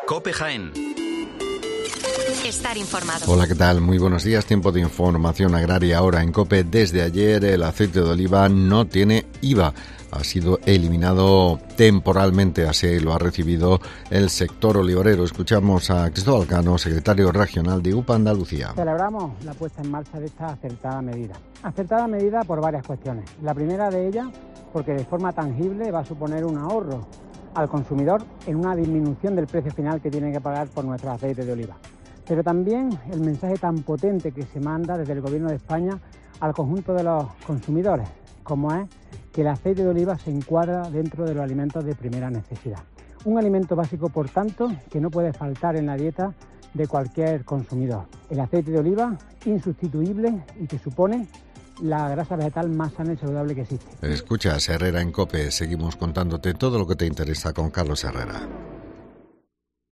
COPE Jaén. Estar informado. Hola, ¿qué tal? Muy buenos días. Tiempo de información agraria ahora en COPE. Desde ayer el aceite de oliva no tiene IVA. Ha sido eliminado temporalmente, así lo ha recibido el sector olivarero. Escuchamos a Cristóbal Cano, secretario regional de UPA Andalucía. Celebramos la puesta en marcha de esta acertada medida. Acertada medida por varias cuestiones. La primera de ellas, porque de forma tangible va a suponer un ahorro al consumidor en una disminución del precio final que tiene que pagar por nuestro aceite de oliva. Pero también el mensaje tan potente que se manda desde el Gobierno de España al conjunto de los consumidores, como es que el aceite de oliva se encuadra dentro de los alimentos de primera necesidad. Un alimento básico, por tanto, que no puede faltar en la dieta de cualquier consumidor. El aceite de oliva, insustituible y que supone la grasa vegetal más sana y saludable que existe. Escuchas Herrera en COPE. Seguimos contándote todo lo que te interesa con Carlos Herrera.